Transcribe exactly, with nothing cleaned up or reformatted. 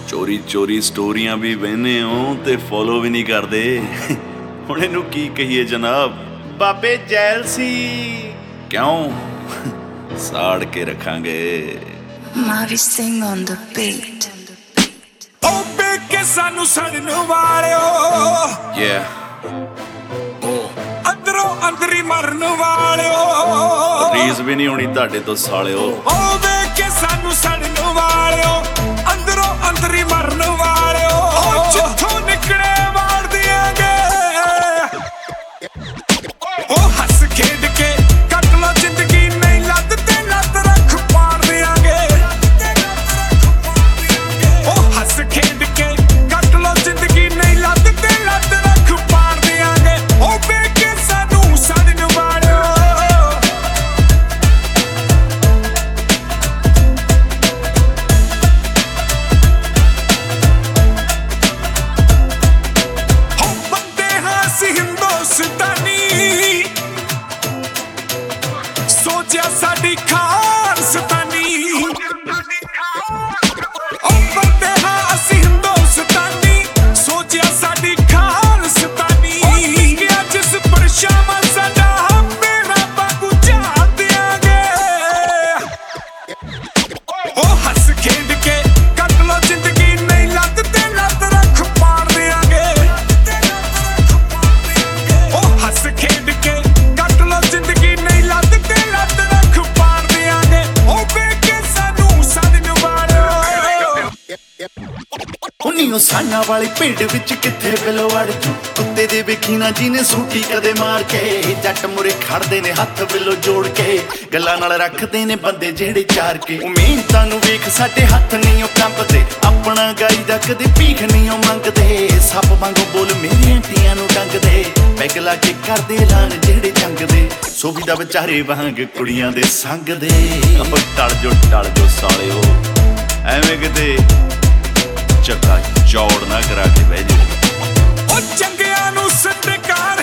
चोरी चोरी स्टोरियां भी बहने हो ते फॉलो भी नहीं करते। हुण इहनूं की कहिए जनाब, बाबे जैल सी क्यों साड़ के रखांगे। Mavi sing on the beat. ओ बेके सानू सड़न वालियो Yeah अंदरों अंदरी मरन वालियो रीस भी नहीं होनी तुहाडे तो सालिओ। ओ बेके सानू सड़न वालियो अंदरों अंदरी मरन वालियो जिथों निकले मार दियांगे। ओ हस खेड के कट लो जिंदगी नहीं लत ते लत रख पार दियांगे। ओ हस खेड के कट लो जिंदगी नहीं लत ते लत रख पार दियांगे। ओ बेके सानू सड़न वालियो हो बंदे हां सी हिंदुस्तानी सोचा साडी खानस्तानी। ओ बंदे हां असी हिंदुस्तानी सोचा साडी खानस्तानी। क्या जिस परछावां साडा मेरा बागू चाह दियांगे। ओ हस खेड के कट लो जिंदगी नहीं लत ते लत रख पार दियांगे। ओ हस खेड के कट लो जिंदगी नहीं लत ते लत रख पार दियांगे। ओ बेके सानू सड़न वालियो उन्नियों साना वाली पिंड विच किथे बिलो अड़ जू कुत्ते दे वेखी ना जीने सूटी कदे मार के। जट मुरे खड़दे ने हत्थ बिलो जोड़ के गल्लां नाल रखदे ने बंदे जेड़े चार के। ओ मेहनतां नूं वेख साडे हत्थ नहीं ओ कंबदे अपना गाई दा कदे भीख नहीं ओ मंगदे। सप वांगू बोल मेरी आंटियां नूं डंगदे पैग ला के करदे ऐलान जेड़े जंग दे। सोभी दा विचारे वांग कुड़ियां दे संग दे। अब टल जो टल जो सालिओ एवें किते चक्का चौड़ ना करा के बह जाओ। ओ चंगियां नूं सटका